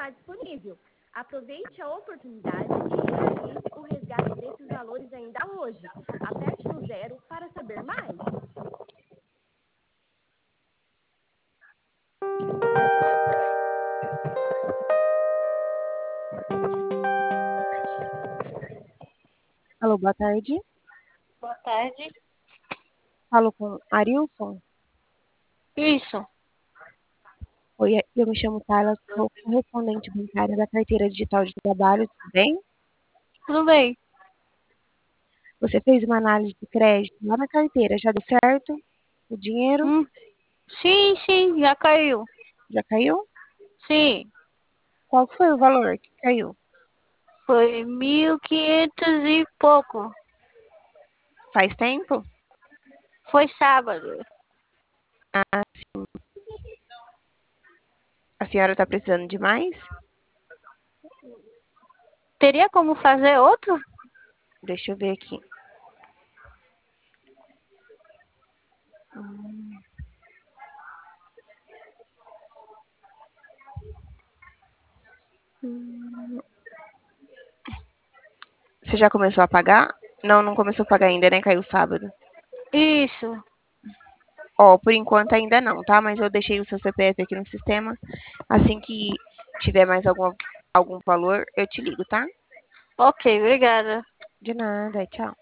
está disponível. Aproveite a oportunidade e realize o resgate desses valores ainda hoje. Aperte no 0 para saber mais. Alô, boa tarde. Boa tarde. Falo com Arilson. Isso. Oi, eu me chamo Carla, sou correspondente bancária da carteira digital de trabalho, tudo bem? Tudo bem? Você fez uma análise de crédito lá na carteira, já deu certo? O dinheiro Sim, já caiu. já caiu? Sim, Qual foi o valor que caiu? foi 1.500 e pouco. Faz tempo? Foi sábado. Ah, sim. A senhora está precisando de mais? Teria como fazer outro? Deixa eu ver aqui. Hum. Você já começou a pagar? Não, não começou a pagar ainda, né? Caiu sábado. Isso. Ó, por enquanto ainda não, tá? Mas eu deixei o seu CPF aqui no sistema. Assim que tiver mais algum valor, eu te ligo, tá? Ok, obrigada. De nada, tchau.